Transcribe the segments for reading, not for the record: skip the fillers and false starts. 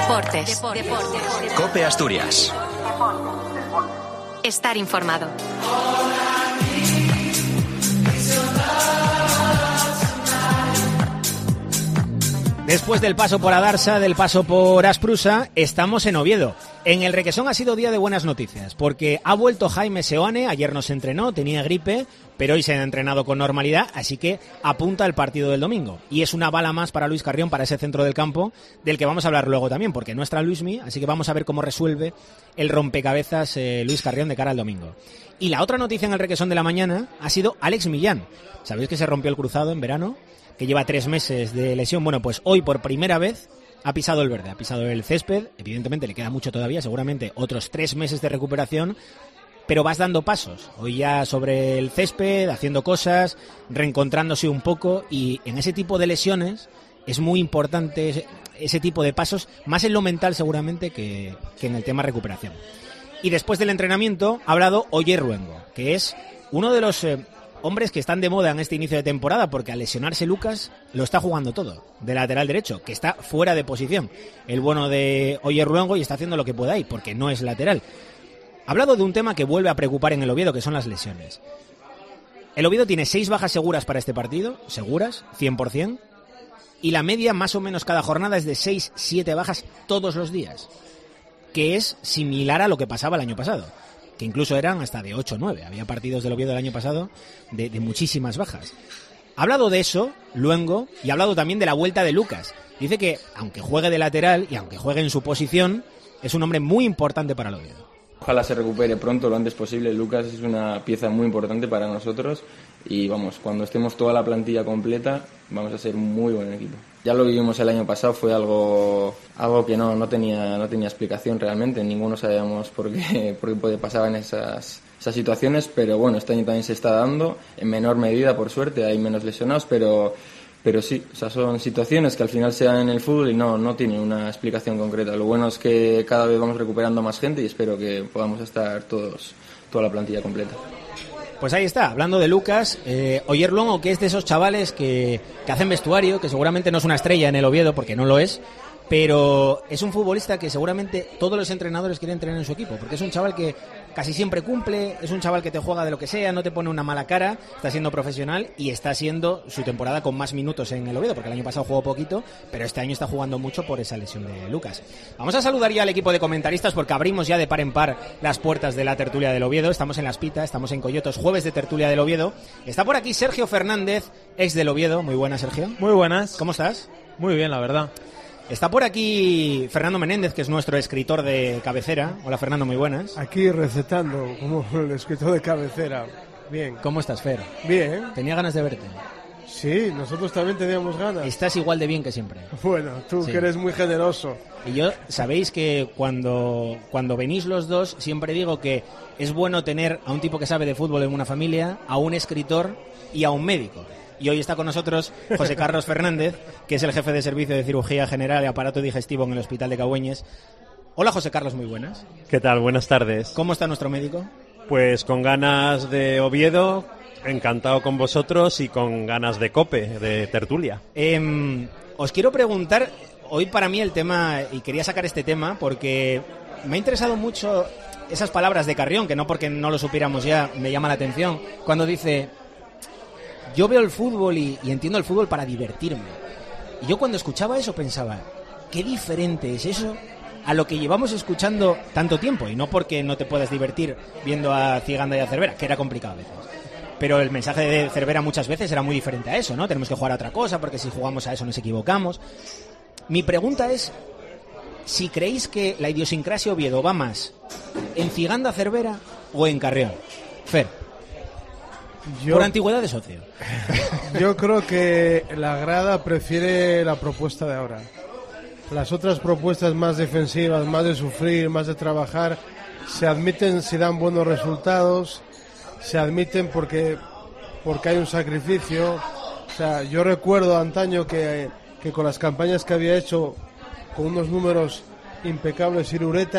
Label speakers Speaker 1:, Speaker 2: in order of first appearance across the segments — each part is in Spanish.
Speaker 1: Deportes.
Speaker 2: COPE Asturias.
Speaker 1: Estar informado.
Speaker 3: Después del paso por Adarsa, del paso por Asprusa, estamos en Oviedo. En el Requesón ha sido día de buenas noticias, porque ha vuelto Jaime Seoane, ayer no se entrenó, tenía gripe, pero hoy se ha entrenado con normalidad, así que apunta al partido del domingo. Y es una bala más para Luis Carrión, para ese centro del campo, del que vamos a hablar luego también, porque no está Luismi, así que vamos a ver cómo resuelve el rompecabezas Luis Carrión de cara al domingo. Y la otra noticia en el Requesón de la mañana ha sido Alex Millán. ¿Sabéis que se rompió el cruzado en verano? Que lleva 3 meses de lesión. Bueno, pues hoy por primera vez ha pisado el verde, ha pisado el césped. Evidentemente le queda mucho todavía, seguramente otros 3 meses de recuperación, pero vas dando pasos. Hoy ya sobre el césped, haciendo cosas, reencontrándose un poco, y en ese tipo de lesiones es muy importante ese tipo de pasos, más en lo mental seguramente que en el tema recuperación. Y después del entrenamiento ha hablado Oyer Luengo, que es uno de los hombres que están de moda en este inicio de temporada, porque al lesionarse Lucas lo está jugando todo, de lateral derecho, que está fuera de posición. El bueno de Oyer Luengo, y está haciendo lo que pueda ahí, porque no es lateral. Ha hablado de un tema que vuelve a preocupar en el Oviedo, que son las lesiones. El Oviedo tiene 6 bajas seguras para este partido, seguras, 100%, y la media más o menos cada jornada es de 6-7 bajas todos los días, que es similar a lo que pasaba el año pasado, que incluso eran hasta de 8 o 9. Había partidos del Oviedo del año pasado de muchísimas bajas. Ha hablado de eso Luengo, y ha hablado también de la vuelta de Lucas. Dice que, aunque juegue de lateral y aunque juegue en su posición, es un hombre muy importante para el Oviedo.
Speaker 4: Ojalá se recupere pronto, lo antes posible. Lucas es una pieza muy importante para nosotros y vamos, cuando estemos toda la plantilla completa vamos a ser muy buen equipo. Ya lo vivimos el año pasado, fue algo que no tenía explicación realmente. Ninguno sabíamos por qué pasaban esas situaciones, pero bueno, este año también se está dando, en menor medida por suerte, hay menos lesionados, pero sí, o sea, son situaciones que al final se dan en el fútbol y no tienen una explicación concreta. Lo bueno es que cada vez vamos recuperando más gente y espero que podamos estar toda la plantilla completa.
Speaker 3: Pues ahí está, hablando de Lucas, Oyer Luengo, que es de esos chavales que hacen vestuario, que seguramente no es una estrella en el Oviedo, porque no lo es, pero es un futbolista que seguramente todos los entrenadores quieren tener en su equipo, porque es un chaval que casi siempre cumple, es un chaval que te juega de lo que sea, no te pone una mala cara, está siendo profesional y está siendo su temporada con más minutos en el Oviedo, porque el año pasado jugó poquito, pero este año está jugando mucho por esa lesión de Lucas. Vamos a saludar ya al equipo de comentaristas, porque abrimos ya de par en par las puertas de la tertulia del Oviedo. Estamos en La Espita, estamos en Coyotos, jueves de tertulia del Oviedo. Está por aquí Sergio Fernández, ex del Oviedo. Muy buenas, Sergio.
Speaker 5: Muy buenas.
Speaker 3: ¿Cómo estás?
Speaker 5: Muy bien, la verdad.
Speaker 3: Está por aquí Fernando Menéndez, que es nuestro escritor de cabecera. Hola, Fernando, muy buenas.
Speaker 6: Aquí recetando como el escritor de cabecera. Bien.
Speaker 3: ¿Cómo estás, Fer?
Speaker 6: Bien.
Speaker 3: Tenía ganas de verte.
Speaker 6: Sí, nosotros también teníamos ganas.
Speaker 3: Estás igual de bien que siempre.
Speaker 6: Bueno, tú sí, que eres muy generoso.
Speaker 3: Y yo, sabéis que cuando venís los dos, siempre digo que es bueno tener a un tipo que sabe de fútbol en una familia, a un escritor y a un médico. Y hoy está con nosotros José Carlos Fernández, que es el jefe de servicio de cirugía general y aparato digestivo en el Hospital de Cabueñes. Hola, José Carlos, muy buenas.
Speaker 5: ¿Qué tal? Buenas tardes.
Speaker 3: ¿Cómo está nuestro médico?
Speaker 5: Pues con ganas de Oviedo, encantado con vosotros y con ganas de COPE, de tertulia.
Speaker 3: Os quiero preguntar, hoy para mí el tema, y quería sacar este tema porque me ha interesado mucho esas palabras de Carrión, que no porque no lo supiéramos ya, me llama la atención, cuando dice: yo veo el fútbol y entiendo el fútbol para divertirme. Y yo cuando escuchaba eso pensaba, qué diferente es eso a lo que llevamos escuchando tanto tiempo. Y no porque no te puedas divertir viendo a Ciganda y a Cervera, que era complicado a veces. Pero el mensaje de Cervera muchas veces era muy diferente a eso, ¿no? Tenemos que jugar a otra cosa porque si jugamos a eso nos equivocamos. Mi pregunta es si creéis que la idiosincrasia Oviedo va más en Ciganda, Cervera o en Carrión. Fer. Por antigüedad de socio.
Speaker 6: Yo creo que la grada prefiere la propuesta de ahora. Las otras propuestas más defensivas, más de sufrir, más de trabajar, se admiten si dan buenos resultados, se admiten porque hay un sacrificio. O sea, yo recuerdo antaño que con las campañas que había hecho, con unos números impecables,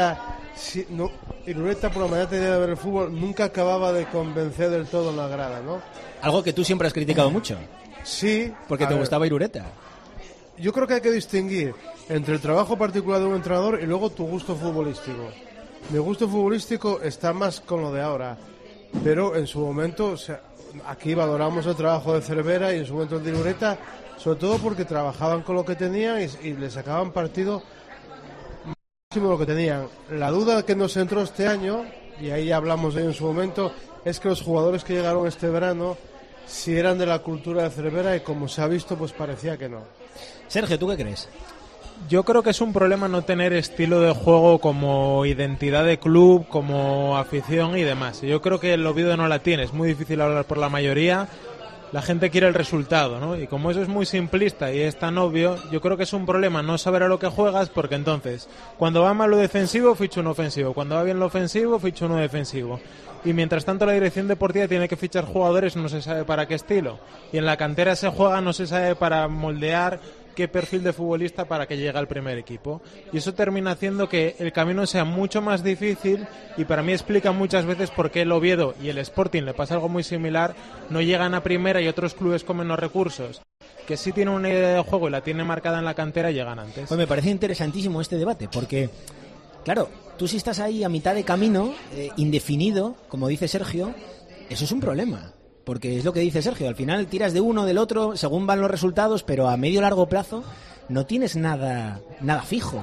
Speaker 6: Irureta, por la manera de ver el fútbol, nunca acababa de convencer del todo en la grada, ¿no?
Speaker 3: Algo que tú siempre has criticado mucho.
Speaker 6: Sí.
Speaker 3: Porque te gustaba Irureta.
Speaker 6: yo creo que hay que distinguir entre el trabajo particular de un entrenador y luego tu gusto futbolístico. Mi gusto futbolístico está más con lo de ahora, pero en su momento, o sea, aquí valoramos el trabajo de Cervera y en su momento el de Irureta, sobre todo porque trabajaban con lo que tenían y le sacaban partido máximo lo que tenían. La duda que nos entró este año, y ahí hablamos de ello en su momento, es que los jugadores que llegaron este verano, si eran de la cultura de Cervera, y como se ha visto, pues parecía que no.
Speaker 3: Sergio, ¿tú qué crees?
Speaker 1: Yo creo que es un problema no tener estilo de juego como identidad de club, como afición y demás. Yo creo que el Oviedo no la tiene, es muy difícil hablar por la mayoría. La gente quiere el resultado, ¿no? Y como eso es muy simplista y es tan obvio, yo creo que es un problema no saber a lo que juegas, porque entonces, cuando va mal lo defensivo, ficho un ofensivo. Cuando va bien lo ofensivo, ficho uno defensivo. Y mientras tanto la dirección deportiva tiene que fichar jugadores, no se sabe para qué estilo. Y en la cantera se juega, no se sabe para moldear qué perfil de futbolista para que llegue al primer equipo. Y eso termina haciendo que el camino sea mucho más difícil, y para mí explica muchas veces por qué el Oviedo y el Sporting, le pasa algo muy similar, no llegan a primera, y otros clubes con menos recursos, que sí tienen una idea de juego y la tienen marcada en la cantera, llegan antes.
Speaker 3: Pues me parece interesantísimo este debate, porque, claro, tú si estás ahí a mitad de camino, indefinido, como dice Sergio, eso es un problema. Porque es lo que dice Sergio, al final tiras de uno, del otro, según van los resultados, pero a medio largo plazo no tienes nada fijo.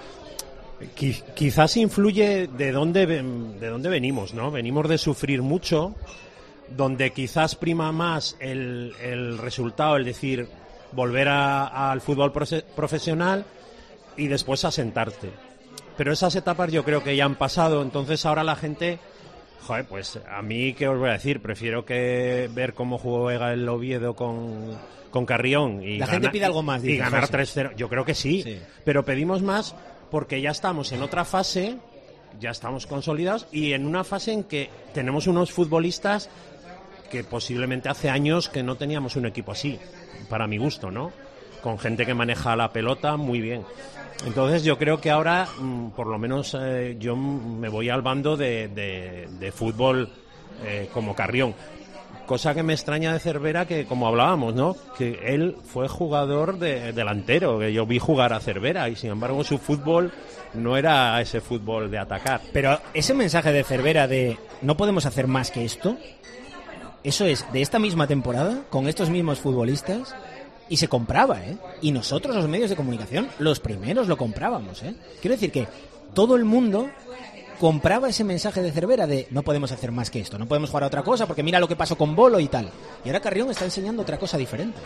Speaker 5: Quizás influye de dónde venimos, ¿no? Venimos de sufrir mucho, donde quizás prima más el resultado, es decir, volver al fútbol profesional y después asentarte. Pero esas etapas yo creo que ya han pasado, entonces ahora la gente... Joder, pues a mí, ¿qué os voy a decir? Prefiero que ver cómo juega el Oviedo con Carrión y
Speaker 3: la gente pide algo más,
Speaker 5: y ganar 3-0. Yo creo que sí, pero pedimos más porque ya estamos en otra fase, ya estamos consolidados, y en una fase en que tenemos unos futbolistas que posiblemente hace años que no teníamos un equipo así, para mi gusto, ¿no? Con gente que maneja la pelota muy bien. Entonces yo creo que ahora, por lo menos yo me voy al bando de fútbol como Carrión. Cosa que me extraña de Cervera, que como hablábamos, ¿no? Que él fue jugador delantero, que yo vi jugar a Cervera, y sin embargo su fútbol no era ese fútbol de atacar.
Speaker 3: Pero ese mensaje de Cervera de no podemos hacer más que esto, eso es de esta misma temporada, con estos mismos futbolistas... Y se compraba, ¿eh? Y nosotros, los medios de comunicación, los primeros lo comprábamos, ¿eh? Quiero decir que todo el mundo compraba ese mensaje de Cervera de no podemos hacer más que esto, no podemos jugar a otra cosa, porque mira lo que pasó con Bolo y tal. Y ahora Carrión está enseñando otra cosa diferente.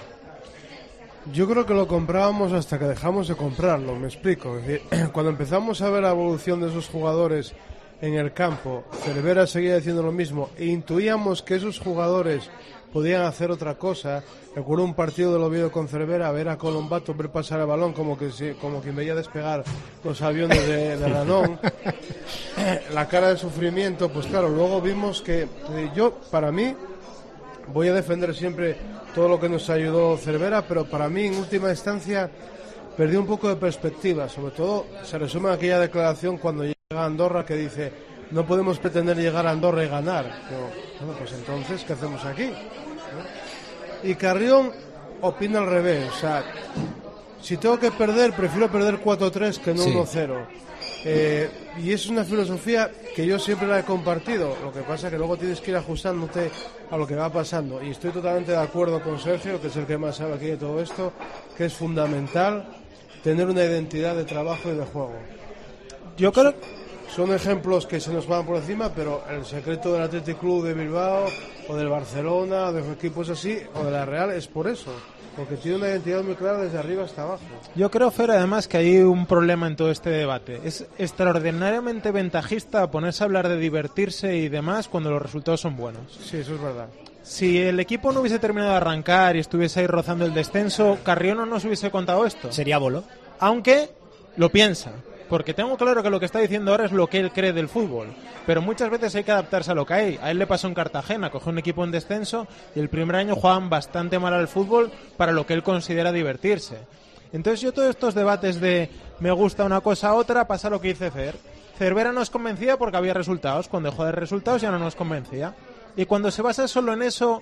Speaker 6: Yo creo que lo comprábamos hasta que dejamos de comprarlo, me explico. Es decir, cuando empezamos a ver la evolución de esos jugadores en el campo, Cervera seguía diciendo lo mismo, e intuíamos que esos jugadores podían hacer otra cosa. Recuerdo un partido del Oviedo con Cervera, ver a Colombato ver pasar el balón como quien veía despegar los aviones de Ranón. La cara de sufrimiento, pues claro, luego vimos que yo, para mí, voy a defender siempre todo lo que nos ayudó Cervera, pero para mí, en última instancia, perdí un poco de perspectiva. Sobre todo, se resume aquella declaración cuando llega a Andorra que dice: no podemos pretender llegar a Andorra y ganar. Pero, bueno, pues entonces, ¿qué hacemos aquí? ¿No? Y Carrión opina al revés. O sea, si tengo que perder, prefiero perder 4-3 que no 1-0. Y es una filosofía que yo siempre la he compartido. Lo que pasa es que luego tienes que ir ajustándote a lo que va pasando. Y estoy totalmente de acuerdo con Sergio, que es el que más sabe aquí de todo esto, que es fundamental tener una identidad de trabajo y de juego.
Speaker 1: Yo creo...
Speaker 6: Son ejemplos que se nos van por encima, pero el secreto del Athletic Club de Bilbao, o del Barcelona, de equipos así, o de la Real, es por eso. Porque tiene una identidad muy clara desde arriba hasta abajo.
Speaker 1: Yo creo, Fer, además, que hay un problema en todo este debate. Es extraordinariamente ventajista ponerse a hablar de divertirse y demás cuando los resultados son buenos.
Speaker 6: Sí, eso es verdad.
Speaker 1: Si el equipo no hubiese terminado de arrancar y estuviese ahí rozando el descenso, Carrión no nos hubiese contado esto.
Speaker 3: Sería Bolo.
Speaker 1: Aunque lo piensa. Porque tengo claro que lo que está diciendo ahora es lo que él cree del fútbol. Pero muchas veces hay que adaptarse a lo que hay. A él le pasó en Cartagena, cogió un equipo en descenso y el primer año jugaban bastante mal al fútbol para lo que él considera divertirse. Entonces yo todos estos debates de me gusta una cosa a otra, pasa lo que dice Fer. Cervera nos convencía porque había resultados. Cuando dejó de resultados ya no nos convencía. Y cuando se basa solo en eso,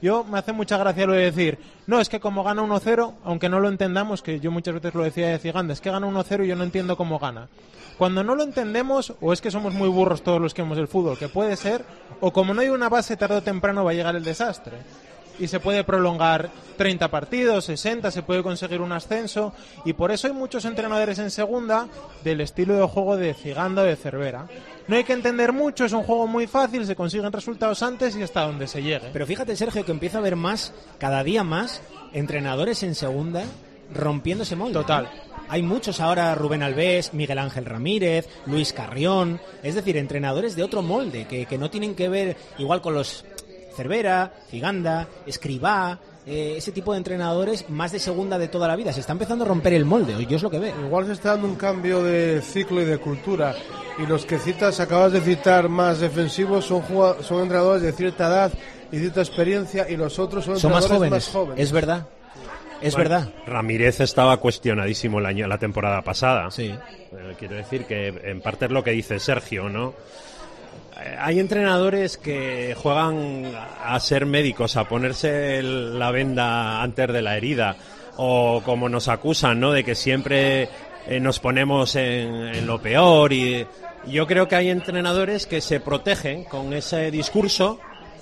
Speaker 1: Yo me hace mucha gracia lo de decir, no, es que como gana 1-0, aunque no lo entendamos, que yo muchas veces lo decía de Ciganda, es que gana 1-0 y yo no entiendo cómo gana. Cuando no lo entendemos, o es que somos muy burros todos los que vemos el fútbol, que puede ser, o como no hay una base, tarde o temprano va a llegar el desastre. Y se puede prolongar 30 partidos, 60, se puede conseguir un ascenso, y por eso hay muchos entrenadores en segunda del estilo de juego de Ciganda o de Cervera. No hay que entender mucho, es un juego muy fácil, se consiguen resultados antes y hasta donde se llegue.
Speaker 3: Pero fíjate, Sergio, que empieza a haber cada día más, entrenadores en segunda rompiendo ese molde.
Speaker 1: Total.
Speaker 3: Hay muchos ahora, Rubén Alves, Miguel Ángel Ramírez, Luis Carrión, es decir, entrenadores de otro molde, que no tienen que ver igual con los Cervera, Ciganda, Escribá, ese tipo de entrenadores más de segunda de toda la vida. Se está empezando a romper el molde, yo es lo que veo.
Speaker 6: Igual se está dando un cambio de ciclo y de cultura, y los que acabas de citar más defensivos son entrenadores de cierta edad y cierta experiencia, y los otros son entrenadores más jóvenes.
Speaker 3: Es verdad. Es verdad.
Speaker 5: Ramírez estaba cuestionadísimo la temporada pasada.
Speaker 3: Sí.
Speaker 5: Quiero decir que en parte es lo que dice Sergio, ¿no? Hay entrenadores que juegan a ser médicos, a ponerse la venda antes de la herida, o como nos acusan, ¿no?, de que siempre nos ponemos en lo peor, y yo creo que hay entrenadores que se protegen con ese discurso,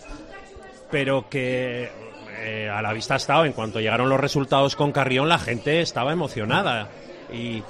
Speaker 5: pero que a la vista ha estado, en cuanto llegaron los resultados con Carrión, la gente estaba emocionada, y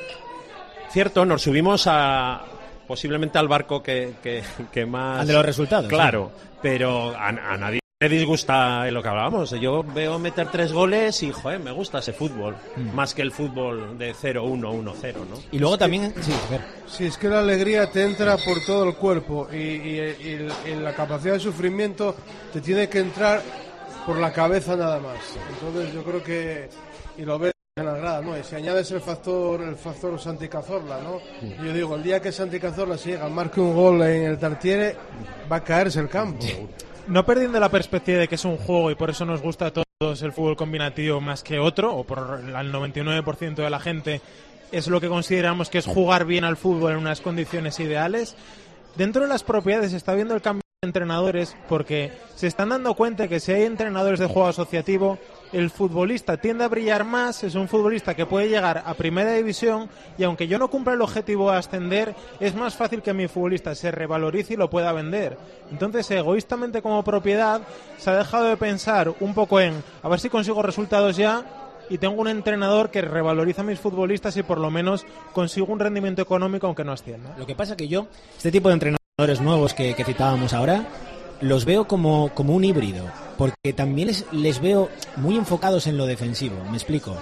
Speaker 5: cierto, nos subimos posiblemente al barco que más...
Speaker 3: Al de los resultados.
Speaker 5: Claro, sí. Pero a nadie le disgusta lo que hablábamos. Yo veo meter 3 goles y, joder, me gusta ese fútbol. Más que el fútbol de 0-1, 1-0, ¿no?
Speaker 3: Y luego también... Sí, a ver.
Speaker 6: Sí, es que la alegría te entra por todo el cuerpo, y la capacidad de sufrimiento te tiene que entrar por la cabeza nada más. Entonces yo creo que... Y lo ves en la grada, ¿no? Y si añades el factor Santi Cazorla, ¿no? Y yo digo, el día que Santi Cazorla se llega, marque un gol en el Tartiere, va a caerse el campo.
Speaker 1: No perdiendo la perspectiva de que es un juego y por eso nos gusta a todos el fútbol combinativo más que otro, o por el 99% de la gente es lo que consideramos que es jugar bien al fútbol en unas condiciones ideales. Dentro de las propiedades se está viendo el cambio de entrenadores, porque se están dando cuenta que si hay entrenadores de juego asociativo, el futbolista tiende a brillar más, es un futbolista que puede llegar a primera división, y aunque yo no cumpla el objetivo de ascender, es más fácil que mi futbolista se revalorice y lo pueda vender. Entonces, egoístamente como propiedad, se ha dejado de pensar un poco en a ver si consigo resultados ya, y tengo un entrenador que revaloriza a mis futbolistas y por lo menos consigo un rendimiento económico aunque no ascienda.
Speaker 3: Lo que pasa que yo, este tipo de entrenadores nuevos que citábamos ahora, los veo como un híbrido, porque también les veo muy enfocados en lo defensivo. Me explico.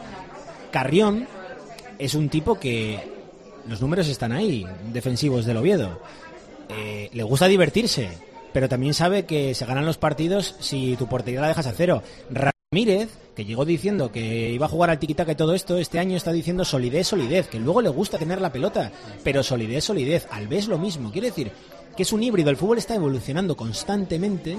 Speaker 3: Carrión es un tipo que los números están ahí, defensivos del Oviedo. Le gusta divertirse, pero también sabe que se ganan los partidos si tu portería la dejas a cero. Ramírez, que llegó diciendo que iba a jugar al tiquitaca y todo esto, este año está diciendo solidez, que luego le gusta tener la pelota, pero solidez. Alves lo mismo, quiere decir que es un híbrido. El fútbol está evolucionando constantemente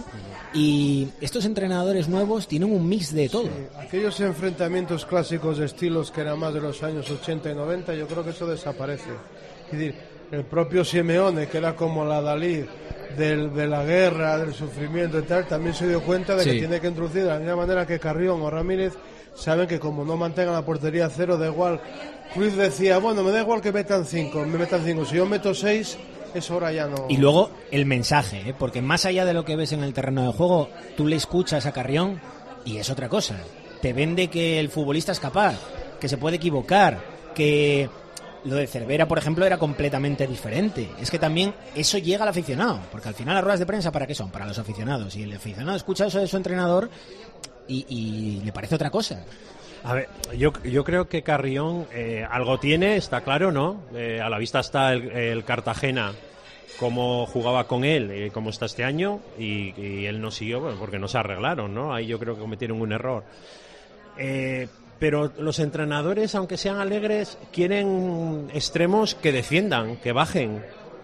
Speaker 3: y estos entrenadores nuevos tienen un mix de todo.
Speaker 6: Sí, aquellos enfrentamientos clásicos de estilos que eran más de los años 80 y 90, yo creo que eso desaparece. Es decir, el propio Simeone, que era como la Dalí de la guerra, del sufrimiento y tal, también se dio cuenta de que tiene que introducir de la misma manera que Carrión o Ramírez saben que como no mantengan la portería a cero, da igual. Cruz decía, bueno, me da igual que me metan 5, si yo meto 6, eso ahora ya no.
Speaker 3: Y luego el mensaje, porque más allá de lo que ves en el terreno de juego, tú le escuchas a Carrión y es otra cosa. Te vende que el futbolista es capaz, que se puede equivocar, que lo de Cervera, por ejemplo, era completamente diferente. Es que también eso llega al aficionado, porque al final las ruedas de prensa, ¿para qué son? Para los aficionados. Y el aficionado escucha eso de su entrenador y le parece otra cosa.
Speaker 5: A ver, yo creo que Carrión algo tiene, está claro, ¿no? A la vista está el Cartagena, cómo jugaba con él, cómo está este año, y él no siguió, bueno, porque no se arreglaron, ¿no? Ahí yo creo que cometieron un error. Pero los entrenadores, aunque sean alegres, quieren extremos que defiendan, que bajen.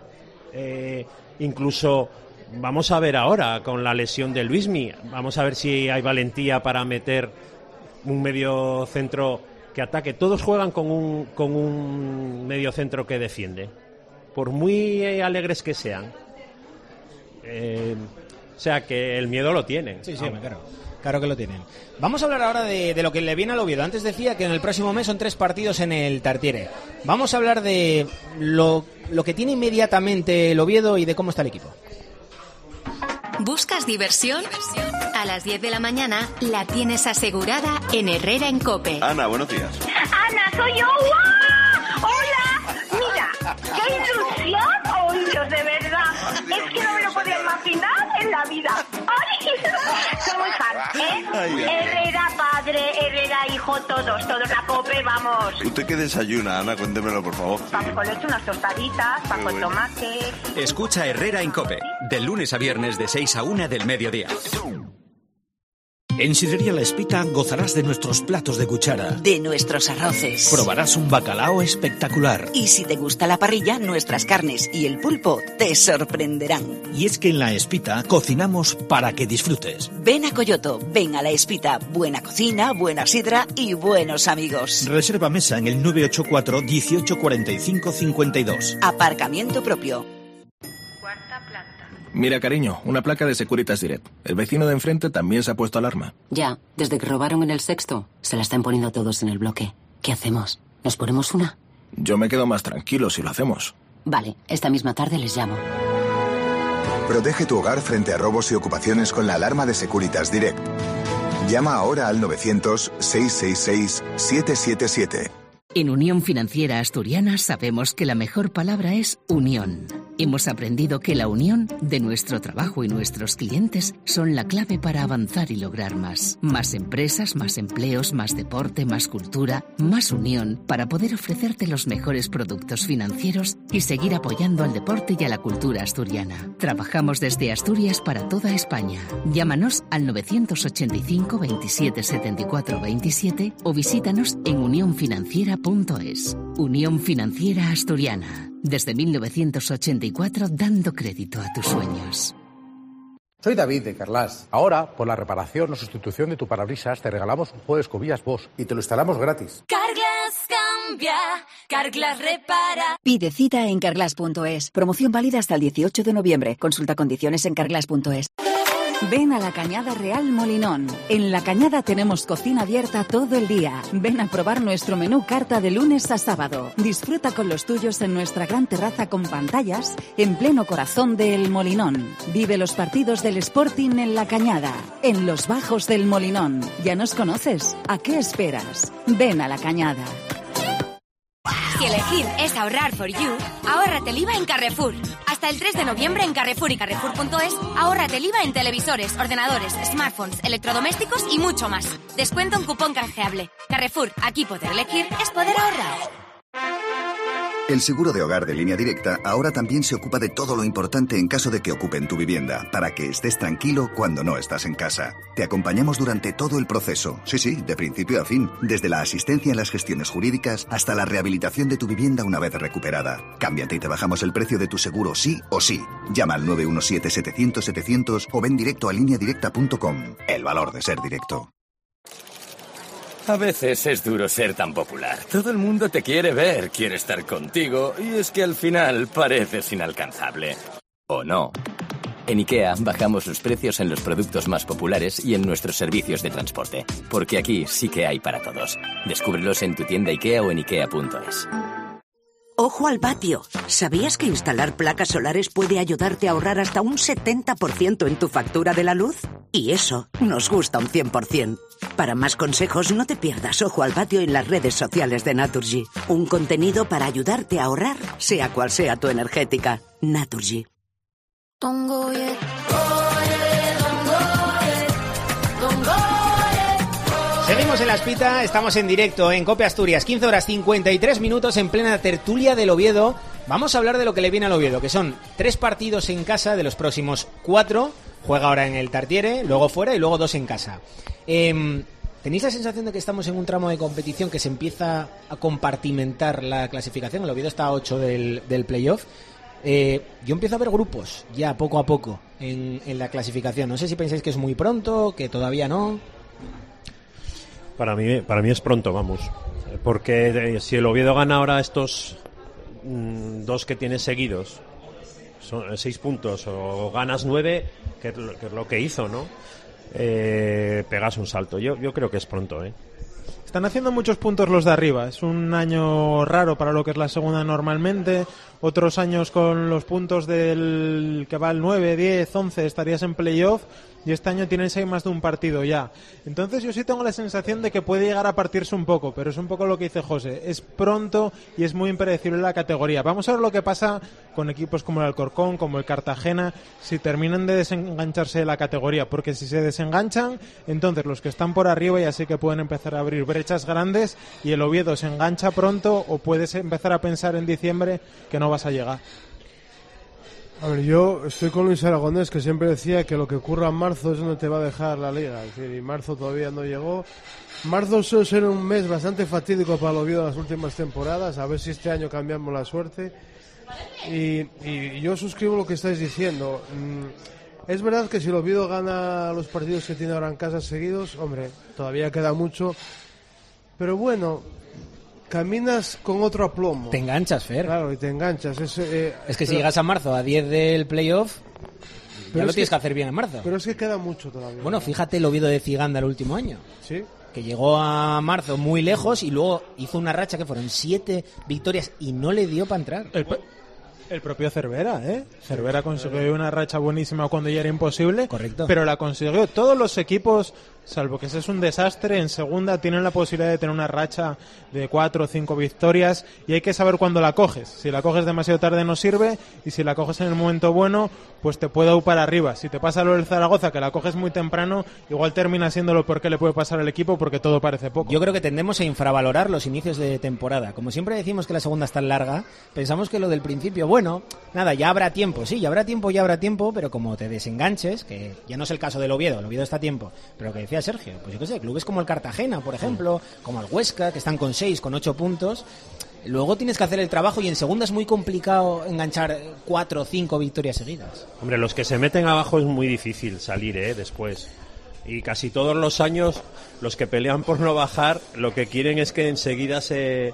Speaker 5: Incluso vamos a ver ahora con la lesión de Luismi, vamos a ver si hay valentía para meter un medio centro que ataque. Todos juegan con un medio centro que defiende, por muy alegres que sean. O sea que el miedo lo tienen.
Speaker 3: Sí, claro que lo tienen. Vamos a hablar ahora de lo que le viene al Oviedo. Antes decía que en el próximo mes son 3 partidos en el Tartiere. Vamos a hablar de lo que tiene inmediatamente el Oviedo y de cómo está el equipo.
Speaker 7: ¿Buscas diversión? A las 10 de la mañana la tienes asegurada en Herrera en COPE.
Speaker 8: Ana, buenos días.
Speaker 9: Ana, soy yo. ¡Wow! ¡Hola! Mira, qué ilusión oíros, de verdad. Es que no me lo podía imaginar en la vida. ¡Ay! Soy muy fan, ¿eh? Herrera padre, Herrera hijo, todos, la COPE, vamos.
Speaker 8: ¿Usted qué desayuna, Ana? Cuéntemelo, por favor.
Speaker 9: Vamos con leche, unas tostaditas, pan con tomate.
Speaker 2: Escucha Herrera en COPE, de lunes a viernes de 6 a 1 del mediodía.
Speaker 10: En Sidrería La Espita gozarás de nuestros platos de cuchara,
Speaker 11: de nuestros arroces.
Speaker 10: Probarás un bacalao espectacular.
Speaker 11: Y si te gusta la parrilla, nuestras carnes y el pulpo te sorprenderán.
Speaker 10: Y es que en La Espita cocinamos para que disfrutes.
Speaker 11: Ven a Coyoto, ven a La Espita. Buena cocina, buena sidra y buenos amigos.
Speaker 10: Reserva mesa en el 984 18 45 52.
Speaker 11: Aparcamiento propio.
Speaker 12: Mira, cariño, una placa de Securitas Direct. El vecino de enfrente también se ha puesto alarma.
Speaker 13: Ya, desde que robaron en el Sexto, se la están poniendo todos en el bloque. ¿Qué hacemos? ¿Nos ponemos una?
Speaker 12: Yo me quedo más tranquilo si lo hacemos.
Speaker 13: Vale, esta misma tarde les llamo.
Speaker 14: Protege tu hogar frente a robos y ocupaciones con la alarma de Securitas Direct. Llama ahora al 900-666-777.
Speaker 15: En Unión Financiera Asturiana sabemos que la mejor palabra es unión. Hemos aprendido que la unión de nuestro trabajo y nuestros clientes son la clave para avanzar y lograr más. Más empresas, más empleos, más deporte, más cultura, más unión para poder ofrecerte los mejores productos financieros y seguir apoyando al deporte y a la cultura asturiana. Trabajamos desde Asturias para toda España. Llámanos al 985 27 74 27 o visítanos en unionfinanciera.es. Unión Financiera Asturiana. Desde 1984 dando crédito a tus sueños.
Speaker 16: Soy David de Carglass. Ahora, por la reparación o sustitución de tu parabrisas, te regalamos un juego de escobillas Bosch y te lo instalamos gratis.
Speaker 17: Carglass cambia, Carglass repara.
Speaker 18: Pide cita en carglass.es. Promoción válida hasta el 18 de noviembre. Consulta condiciones en carglass.es. Ven a la Cañada Real Molinón. En la Cañada tenemos cocina abierta todo el día. Ven a probar nuestro menú carta de lunes a sábado. Disfruta con los tuyos en nuestra gran terraza con pantallas en pleno corazón del Molinón. Vive los partidos del Sporting en la Cañada, en los bajos del Molinón. ¿Ya nos conoces? ¿A qué esperas? Ven a la Cañada.
Speaker 17: Si elegir es ahorrar for you, ahórrate el IVA en Carrefour. Hasta el 3 de noviembre en Carrefour y Carrefour.es, ahórrate el IVA en televisores, ordenadores, smartphones, electrodomésticos y mucho más. Descuento en cupón canjeable. Carrefour, aquí poder elegir es poder ahorrar.
Speaker 14: El seguro de hogar de Línea Directa ahora también se ocupa de todo lo importante en caso de que ocupen tu vivienda, para que estés tranquilo cuando no estás en casa. Te acompañamos durante todo el proceso, sí, de principio a fin, desde la asistencia en las gestiones jurídicas hasta la rehabilitación de tu vivienda una vez recuperada. Cámbiate y te bajamos el precio de tu seguro sí o sí. Llama al 917-700-700 o ven directo a lineadirecta.com. El valor de ser directo.
Speaker 19: A veces es duro ser tan popular. Todo el mundo te quiere ver, quiere estar contigo, y es que al final pareces inalcanzable. ¿O no? En IKEA bajamos los precios en los productos más populares y en nuestros servicios de transporte. Porque aquí sí que hay para todos. Descúbrelos en tu tienda IKEA o en ikea.es.
Speaker 11: Ojo al patio. ¿Sabías que instalar placas solares puede ayudarte a ahorrar hasta un 70% en tu factura de la luz? Y eso nos gusta un 100%. Para más consejos, no te pierdas Ojo al patio en las redes sociales de Naturgy. Un contenido para ayudarte a ahorrar, sea cual sea tu energética. Naturgy.
Speaker 3: Seguimos en La Espita, estamos en directo en COPE Asturias, 15 horas 53 minutos en plena tertulia del Oviedo. Vamos a hablar de lo que le viene al Oviedo, que son 3 partidos en casa de los próximos 4. Juega ahora en el Tartiere, luego fuera y luego 2 en casa. ¿Tenéis la sensación de que estamos en un tramo de competición que se empieza a compartimentar la clasificación? El Oviedo está a 8 del playoff. Yo empiezo a ver grupos ya poco a poco en la clasificación. No sé si pensáis que es muy pronto, que todavía no.
Speaker 5: Para mí es pronto, vamos. Porque si el Oviedo gana ahora estos 2 que tiene seguidos son 6 puntos o ganas 9, que es lo que hizo, ¿no? Pegas un salto. Yo creo que es pronto, ¿eh?
Speaker 1: Están haciendo muchos puntos los de arriba. Es un año raro para lo que es la segunda normalmente. Otros años con los puntos del que va el 9, 10, 11 estarías en playoff, y este año tienen 6 más de un partido ya. Entonces yo sí tengo la sensación de que puede llegar a partirse un poco, pero es un poco lo que dice José. Es pronto y es muy impredecible la categoría. Vamos a ver lo que pasa con equipos como el Alcorcón, como el Cartagena, si terminan de desengancharse de la categoría, porque si se desenganchan, entonces los que están por arriba ya sí que pueden empezar a abrir brechas grandes, y el Oviedo se engancha pronto, o puedes empezar a pensar en diciembre que no vas a llegar.
Speaker 6: A ver, yo estoy con Luis Aragonés, que siempre decía que lo que ocurra en marzo es donde te va a dejar la liga. Es decir, y marzo todavía no llegó. Marzo suele ser un mes bastante fatídico para el Oviedo en las últimas temporadas. A ver si este año cambiamos la suerte. Y yo suscribo lo que estáis diciendo. Es verdad que si el Oviedo gana los partidos que tiene ahora en casa seguidos, hombre, todavía queda mucho. Pero bueno, caminas con otro aplomo.
Speaker 3: Te enganchas, Fer.
Speaker 6: Claro, y te enganchas.
Speaker 3: Es que si llegas a marzo a 10 del playoff, ya lo tienes que hacer bien en marzo.
Speaker 6: Pero es que queda mucho todavía.
Speaker 3: Bueno, fíjate el Oviedo de Ciganda el último año.
Speaker 6: Sí.
Speaker 3: Que llegó a marzo muy lejos y luego hizo una racha que fueron 7 victorias y no le dio para entrar.
Speaker 1: El propio Cervera, Cervera consiguió una racha buenísima cuando ya era imposible.
Speaker 3: Correcto.
Speaker 1: Pero la consiguió. Todos los equipos, salvo que ese es un desastre, en segunda tienen la posibilidad de tener una racha de 4 o 5 victorias, y hay que saber cuándo la coges. Si la coges demasiado tarde no sirve, y si la coges en el momento bueno, pues te puede upar arriba. Si te pasa lo del Zaragoza, que la coges muy temprano, igual termina siendo lo peor que le puede pasar al equipo, porque todo parece poco.
Speaker 3: Yo creo que tendemos a infravalorar los inicios de temporada. Como siempre decimos que la segunda es tan larga, pensamos que lo del principio, bueno, nada, ya habrá tiempo, sí, ya habrá tiempo, pero como te desenganches, que ya no es el caso del Oviedo, el Oviedo está a tiempo, pero que decía Sergio, pues yo qué sé, clubes como el Cartagena, por ejemplo, como el Huesca, que están con 6, con 8 puntos, luego tienes que hacer el trabajo, y en segunda es muy complicado enganchar 4 o 5 victorias seguidas.
Speaker 5: Hombre, los que se meten abajo es muy difícil salir, después. Y casi todos los años, los que pelean por no bajar, lo que quieren es que enseguida se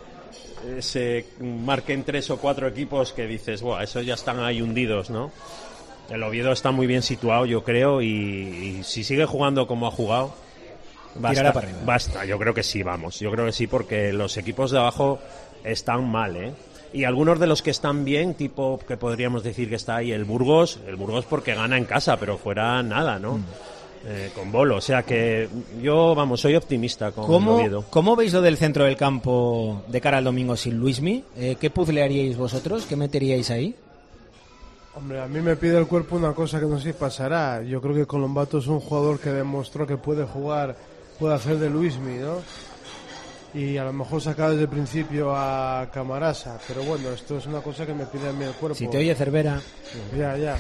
Speaker 5: marquen 3 o 4 equipos que dices, buah, esos ya están ahí hundidos, ¿no? El Oviedo está muy bien situado, yo creo, y si sigue jugando como ha jugado,
Speaker 3: tirará para arriba.
Speaker 5: Basta, yo creo que sí, porque los equipos de abajo están mal, y algunos de los que están bien, tipo que podríamos decir que está ahí el Burgos porque gana en casa, pero fuera nada, ¿no? Con Bolo, o sea que yo, soy optimista con el Oviedo.
Speaker 3: ¿Cómo veis lo del centro del campo de cara al domingo sin Luismi? ¿Qué puzzle haríais vosotros? ¿Qué meteríais ahí?
Speaker 6: Hombre, a mí me pide el cuerpo una cosa que no sé si pasará. Yo creo que Colombato es un jugador que demostró que puede jugar, puede hacer de Luismi, ¿no? Y a lo mejor sacar desde el principio a Camarasa, pero bueno, esto es una cosa que me pide a mí el cuerpo.
Speaker 3: Si te oye Cervera.
Speaker 6: Ya.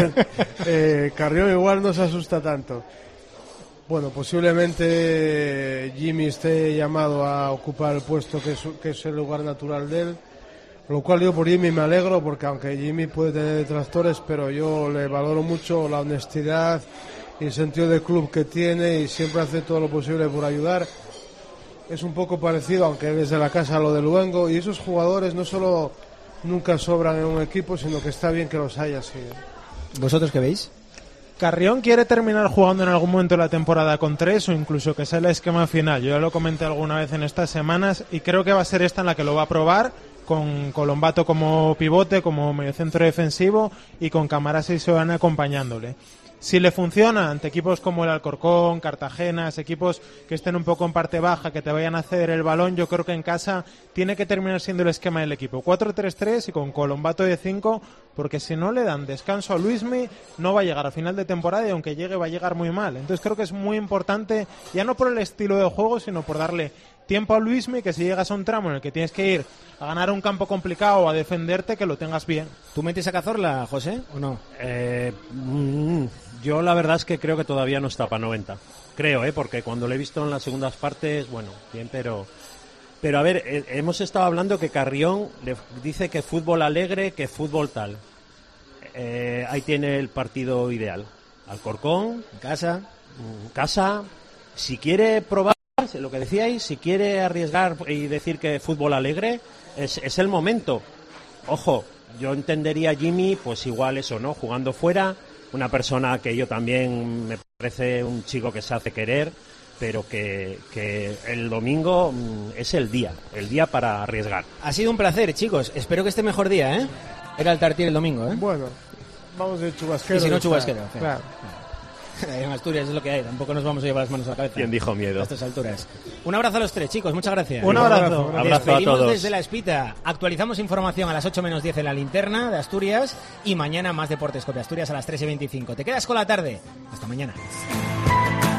Speaker 6: Carrión igual no se asusta tanto. Bueno, posiblemente Jimmy esté llamado a ocupar el puesto que es el lugar natural de él, lo cual yo por Jimmy me alegro, porque aunque Jimmy puede tener detractores, pero yo le valoro mucho la honestidad y el sentido de club que tiene, y siempre hace todo lo posible por ayudar. Es un poco parecido, aunque él es de la casa, a lo de Luengo, y esos jugadores no solo nunca sobran en un equipo, sino que está bien que los haya así.
Speaker 3: ¿Vosotros qué veis?
Speaker 1: Carrión quiere terminar jugando en algún momento de la temporada con 3, o incluso que sea el esquema final. Yo ya lo comenté alguna vez en estas semanas, y creo que va a ser esta en la que lo va a probar, con Colombato como pivote, como mediocentro defensivo, y con Camarasa y Seoane acompañándole. Si le funciona ante equipos como el Alcorcón, Cartagena, equipos que estén un poco en parte baja, que te vayan a ceder el balón, yo creo que en casa tiene que terminar siendo el esquema del equipo. 4-3-3 y con Colombato de 5, porque si no le dan descanso a Luismi, no va a llegar a final de temporada, y aunque llegue, va a llegar muy mal. Entonces creo que es muy importante, ya no por el estilo de juego, sino por darle tiempo a Luismi, que si llegas a un tramo en el que tienes que ir a ganar un campo complicado o a defenderte, que lo tengas bien.
Speaker 3: ¿Tú metes a Cazorla, José, o no?
Speaker 5: Yo la verdad es que creo que todavía no está para 90. Creo, porque cuando lo he visto en las segundas partes, bueno, bien, pero a ver, hemos estado hablando que Carrión le dice que fútbol alegre, que fútbol tal. Ahí tiene el partido ideal. Alcorcón, casa. Si quiere probar, lo que decíais, si quiere arriesgar y decir que fútbol alegre, es el momento. Ojo, yo entendería a Jimmy, pues igual eso, ¿no? Jugando fuera, una persona que yo también me parece un chico que se hace querer, pero que el domingo es el día para arriesgar.
Speaker 3: Ha sido un placer, chicos. Espero que esté mejor día, ¿eh? Era el Tartiere el domingo, ¿eh?
Speaker 6: Bueno, vamos de chubasquero.
Speaker 3: Y si no, chubasquero.
Speaker 6: Claro.
Speaker 3: En Asturias es lo que hay, tampoco nos vamos a llevar las manos a la cabeza.
Speaker 5: ¿Quién dijo miedo?
Speaker 3: A estas alturas. Un abrazo a los tres, chicos, muchas gracias.
Speaker 1: Un abrazo.
Speaker 5: Abrazo a todos.
Speaker 3: Desde La Espita. Actualizamos información a las 8 menos 10 en la linterna de Asturias y mañana más Deportes Cope Asturias a las 3:25. Te quedas con la tarde. Hasta mañana.